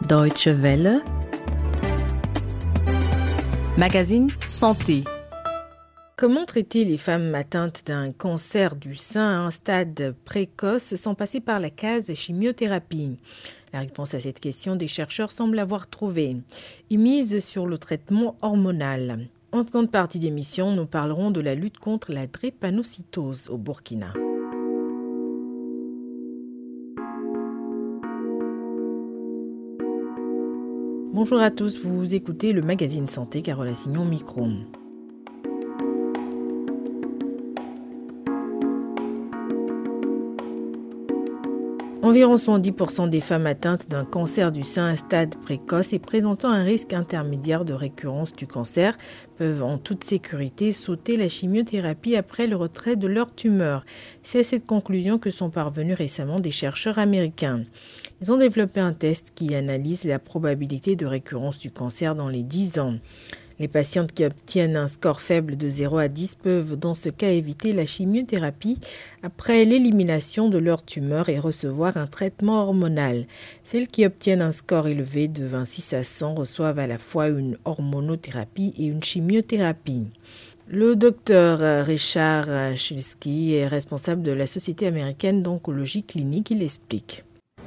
Deutsche Welle, magazine Santé. Comment traiter les femmes atteintes d'un cancer du sein à un stade précoce sans passer par la case chimiothérapie? La réponse à cette question, des chercheurs semblent avoir trouvé. Ils misent sur le traitement hormonal. En seconde partie d'émission, nous parlerons de la lutte contre la drépanocytose au Burkina. Bonjour à tous, vous écoutez le magazine Santé, Carole Assignon, micro. Environ 70% des femmes atteintes d'un cancer du sein à stade précoce et présentant un risque intermédiaire de récurrence du cancer peuvent en toute sécurité sauter la chimiothérapie après le retrait de leur tumeur. C'est à cette conclusion que sont parvenus récemment des chercheurs américains. Ils ont développé un test qui analyse la probabilité de récurrence du cancer dans les 10 ans. Les patientes qui obtiennent un score faible de 0 à 10 peuvent dans ce cas éviter la chimiothérapie après l'élimination de leur tumeur et recevoir un traitement hormonal. Celles qui obtiennent un score élevé de 26 à 100 reçoivent à la fois une hormonothérapie et une chimiothérapie. Le docteur Richard Schilsky est responsable de la Société américaine d'oncologie clinique. Il explique.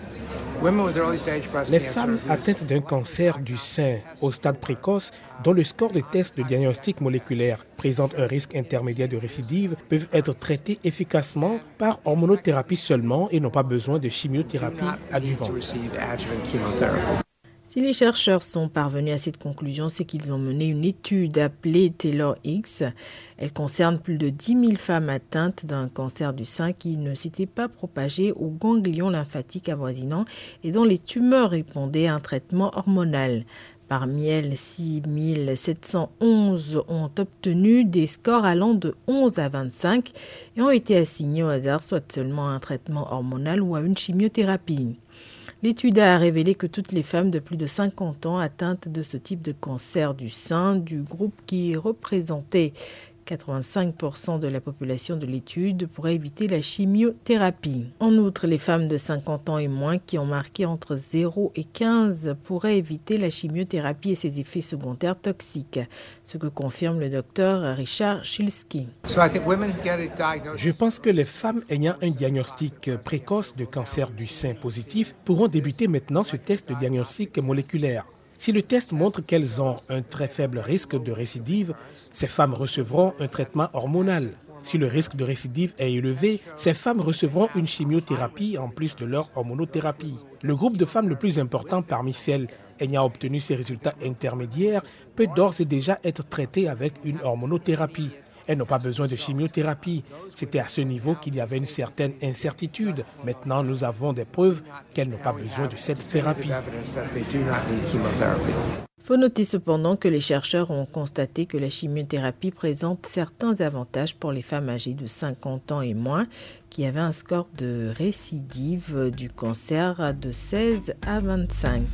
Les femmes atteintes d'un cancer du sein au stade précoce, dont le score de test de diagnostic moléculaire présente un risque intermédiaire de récidive, peuvent être traitées efficacement par hormonothérapie seulement et n'ont pas besoin de chimiothérapie adjuvante. Si les chercheurs sont parvenus à cette conclusion, c'est qu'ils ont mené une étude appelée Taylor-X. Elle concerne plus de 10 000 femmes atteintes d'un cancer du sein qui ne s'étaient pas propagées aux ganglions lymphatiques avoisinants et dont les tumeurs répondaient à un traitement hormonal. Parmi elles, 6 711 ont obtenu des scores allant de 11 à 25 et ont été assignés au hasard, soit seulement à un traitement hormonal ou à une chimiothérapie. L'étude a révélé que toutes les femmes de plus de 50 ans atteintes de ce type de cancer du sein, du groupe qui représentait 85% de la population de l'étude, pourraient éviter la chimiothérapie. En outre, les femmes de 50 ans et moins qui ont marqué entre 0 et 15 pourraient éviter la chimiothérapie et ses effets secondaires toxiques, ce que confirme le docteur Richard Schilsky. Je pense que les femmes ayant un diagnostic précoce de cancer du sein positif pourront débuter maintenant ce test de diagnostic moléculaire. Si le test montre qu'elles ont un très faible risque de récidive, ces femmes recevront un traitement hormonal. Si le risque de récidive est élevé, ces femmes recevront une chimiothérapie en plus de leur hormonothérapie. Le groupe de femmes le plus important parmi celles ayant obtenu ces résultats intermédiaires peut d'ores et déjà être traité avec une hormonothérapie. Elles n'ont pas besoin de chimiothérapie. C'était à ce niveau qu'il y avait une certaine incertitude. Maintenant, nous avons des preuves qu'elles n'ont pas besoin de cette thérapie. Il faut noter cependant que les chercheurs ont constaté que la chimiothérapie présente certains avantages pour les femmes âgées de 50 ans et moins qui avaient un score de récidive du cancer de 16 à 25.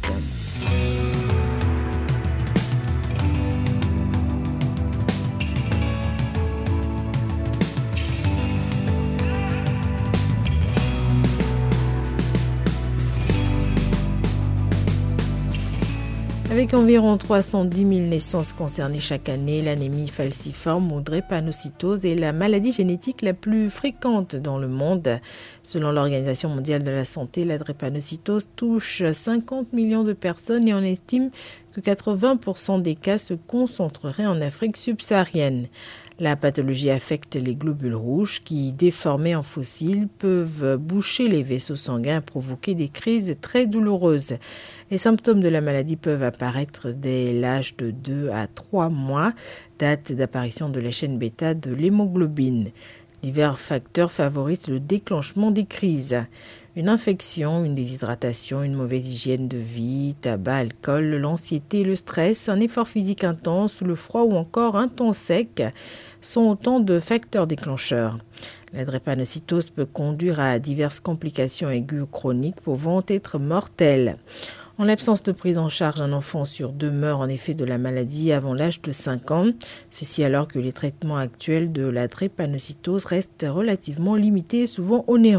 Avec environ 310 000 naissances concernées chaque année, l'anémie falciforme ou drépanocytose est la maladie génétique la plus fréquente dans le monde. Selon l'Organisation mondiale de la santé, la drépanocytose touche 50 millions de personnes et on estime que 80% des cas se concentreraient en Afrique subsaharienne. La pathologie affecte les globules rouges qui, déformés en fossiles, peuvent boucher les vaisseaux sanguins et provoquer des crises très douloureuses. Les symptômes de la maladie peuvent apparaître dès l'âge de 2 à 3 mois, date d'apparition de la chaîne bêta de l'hémoglobine. Divers facteurs favorisent le déclenchement des crises. Une infection, une déshydratation, une mauvaise hygiène de vie, tabac, alcool, l'anxiété, le stress, un effort physique intense, le froid ou encore un temps sec sont autant de facteurs déclencheurs. La drépanocytose peut conduire à diverses complications aiguës ou chroniques pouvant être mortelles. En l'absence de prise en charge, un enfant sur 2 meurt en effet de la maladie avant l'âge de 5 ans. Ceci alors que les traitements actuels de la drépanocytose restent relativement limités et souvent onéreux.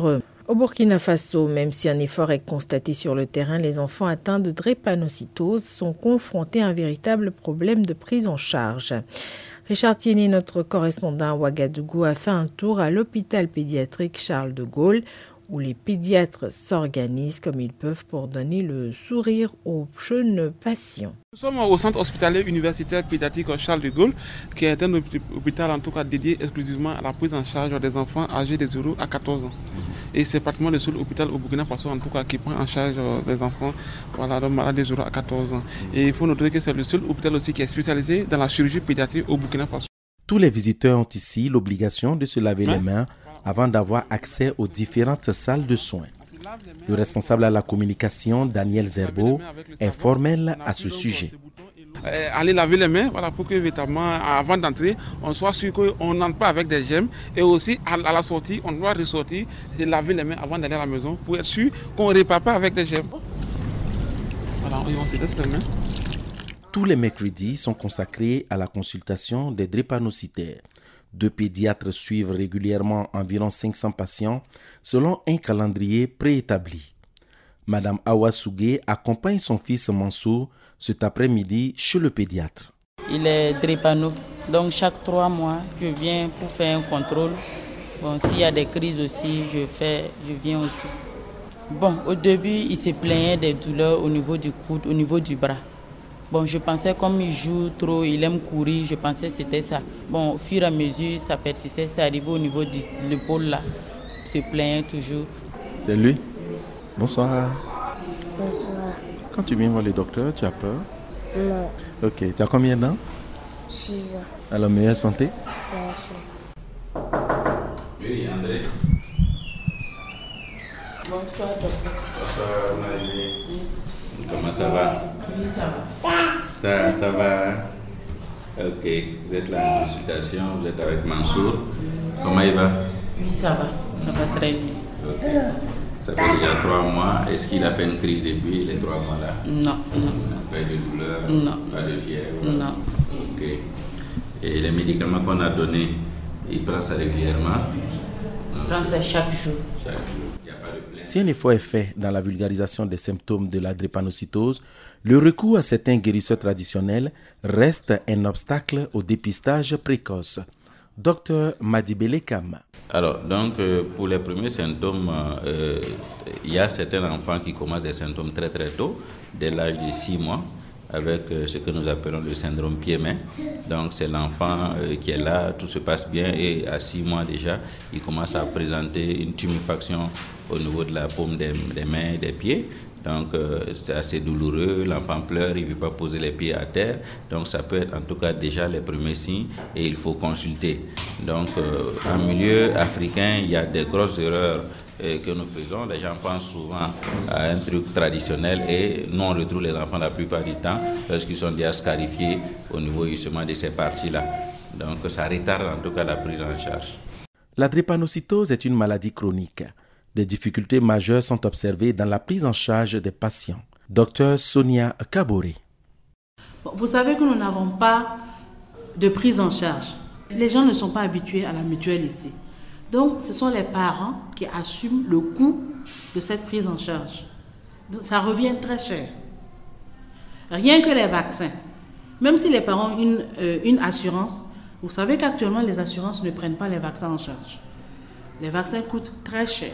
Au Burkina Faso, même si un effort est constaté sur le terrain, les enfants atteints de drépanocytose sont confrontés à un véritable problème de prise en charge. Richard Tiennet, notre correspondant à Ouagadougou, a fait un tour à l'hôpital pédiatrique Charles de Gaulle, où les pédiatres s'organisent comme ils peuvent pour donner le sourire aux jeunes patients. Nous sommes au centre hospitalier universitaire pédiatrique Charles de Gaulle, qui est un hôpital en tout cas dédié exclusivement à la prise en charge des enfants âgés de 0 à 14 ans. Et c'est pratiquement le seul hôpital au Burkina Faso en tout cas qui prend en charge les enfants malades de 0 à 14 ans. Et il faut noter que c'est le seul hôpital aussi qui est spécialisé dans la chirurgie pédiatrique au Burkina Faso. Tous les visiteurs ont ici l'obligation de se laver les mains avant d'avoir accès aux différentes salles de soins. Le responsable à la communication, Daniel Zerbo, est formel à ce sujet. Aller laver les mains pour que véritablement, avant d'entrer, on soit sûr qu'on n'entre pas avec des germes. Et aussi, à la sortie, on doit ressortir et laver les mains avant d'aller à la maison pour être sûr qu'on ne repart pas avec des germes. Voilà, on se laisse les mains. Tous les mercredis sont consacrés à la consultation des drépanocytaires. 2 pédiatres suivent régulièrement environ 500 patients selon un calendrier préétabli. Madame Awa Sougué accompagne son fils Mansour cet après-midi chez le pédiatre. Il est drépano, donc chaque 3 mois, je viens pour faire un contrôle. Bon, s'il y a des crises aussi, je viens aussi. Bon, au début, il se plaignait des douleurs au niveau du coude, au niveau du bras. Bon, je pensais comme il joue trop, il aime courir, je pensais que c'était ça. Bon, au fur et à mesure, ça persistait, c'est arrivé au niveau de l'épaule là. Il se plaignait toujours. C'est lui? Bonsoir. Bonsoir. Quand tu viens voir le docteur, tu as peur? Non. Ok, tu as combien d'ans? 6 ans. Alors, meilleure santé? Merci. Oui, André. Bonsoir, docteur. Bonsoir, Marie. Oui. Comment ça va? Oui, ça va. Ça va? Ok, vous êtes là en consultation, vous êtes avec Mansour. Comment il va? Oui, ça va très bien. Ok. Ça fait il y a 3 mois. Est-ce qu'il a fait une crise depuis les 3 mois là? Non. Pas de douleur? Non. Pas de fièvre? Non. Ok. Et les médicaments qu'on a donnés, il prend ça régulièrement? Il prend ça chaque jour. Chaque jour. Si un effort est fait dans la vulgarisation des symptômes de la drépanocytose, le recours à certains guérisseurs traditionnels reste un obstacle au dépistage précoce. Dr Madibele Kam. Alors, donc, pour les premiers symptômes, il y a certains enfants qui commencent des symptômes très très tôt, dès l'âge de 6 mois, avec ce que nous appelons le syndrome pied-main. Donc, c'est l'enfant qui est là, tout se passe bien et à 6 mois déjà, il commence à présenter une tuméfaction au niveau de la paume des mains et des pieds. Donc, c'est assez douloureux, l'enfant pleure, il ne veut pas poser les pieds à terre. Donc, ça peut être en tout cas déjà les premiers signes et il faut consulter. Donc, en milieu africain, il y a des grosses erreurs que nous faisons. Les gens pensent souvent à un truc traditionnel et nous, on retrouve les enfants la plupart du temps lorsqu'ils sont déjà scarifiés au niveau justement de ces parties-là. Donc, ça retarde en tout cas la prise en charge. La drépanocytose est une maladie chronique. Des difficultés majeures sont observées dans la prise en charge des patients. Docteur Sonia Kabore. Vous savez que nous n'avons pas de prise en charge. Les gens ne sont pas habitués à la mutuelle ici. Donc, ce sont les parents qui assument le coût de cette prise en charge. Donc, ça revient très cher. Rien que les vaccins. Même si les parents ont une assurance, vous savez qu'actuellement, les assurances ne prennent pas les vaccins en charge. Les vaccins coûtent très cher.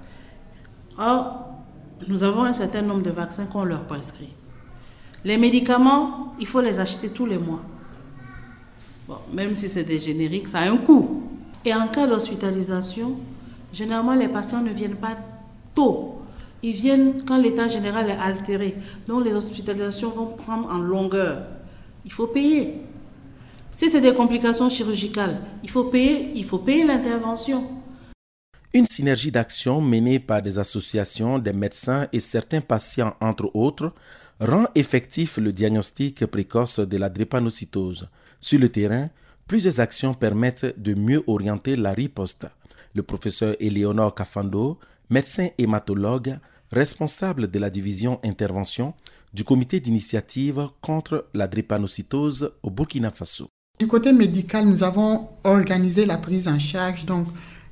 Or, nous avons un certain nombre de vaccins qu'on leur prescrit. Les médicaments, il faut les acheter tous les mois. Bon, même si c'est des génériques, ça a un coût. Et en cas d'hospitalisation, généralement, les patients ne viennent pas tôt. Ils viennent quand l'état général est altéré. Donc, les hospitalisations vont prendre en longueur. Il faut payer. Si c'est des complications chirurgicales, il faut payer l'intervention. Une synergie d'action menée par des associations, des médecins et certains patients, entre autres, rend effectif le diagnostic précoce de la drépanocytose. Sur le terrain, plusieurs actions permettent de mieux orienter la riposte. Le professeur Éléonore Kafando, médecin hématologue, responsable de la division intervention du comité d'initiative contre la drépanocytose au Burkina Faso. Du côté médical, nous avons organisé la prise en charge. Donc,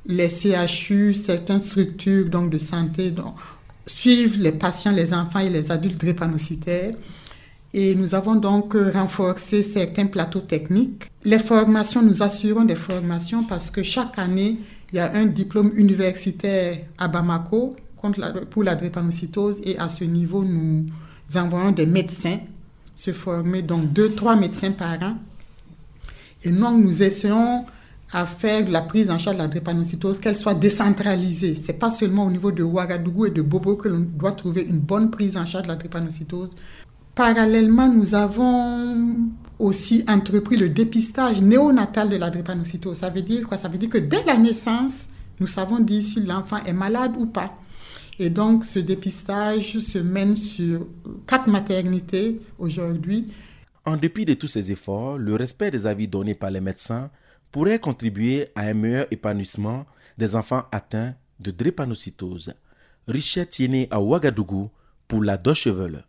les CHU, certaines structures donc, de santé suivent les patients, les enfants et les adultes drépanocytaires. Et nous avons donc renforcé certains plateaux techniques. Les formations, nous assurons des formations parce que chaque année, il y a un diplôme universitaire à Bamako pour la drépanocytose et à ce niveau, nous envoyons des médecins se former, donc 2-3 médecins par an. Et donc, nous essayons à faire de la prise en charge de la drépanocytose, qu'elle soit décentralisée. Ce n'est pas seulement au niveau de Ouagadougou et de Bobo que l'on doit trouver une bonne prise en charge de la drépanocytose. Parallèlement, nous avons aussi entrepris le dépistage néonatal de la drépanocytose. Ça veut dire quoi? Ça veut dire que dès la naissance, nous savons dire si l'enfant est malade ou pas. Et donc, ce dépistage se mène sur 4 maternités aujourd'hui. En dépit de tous ces efforts, le respect des avis donnés par les médecins pourrait contribuer à un meilleur épanouissement des enfants atteints de drépanocytose. Richette Yéné à Ouagadougou pour la Deutsche Welle.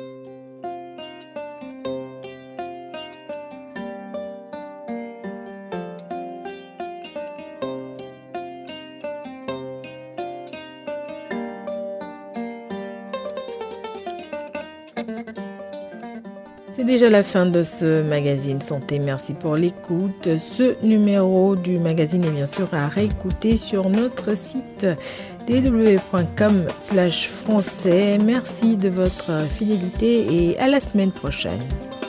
C'est déjà la fin de ce magazine Santé. Merci pour l'écoute. Ce numéro du magazine est bien sûr à réécouter sur notre site www.com/français. Merci de votre fidélité et à la semaine prochaine.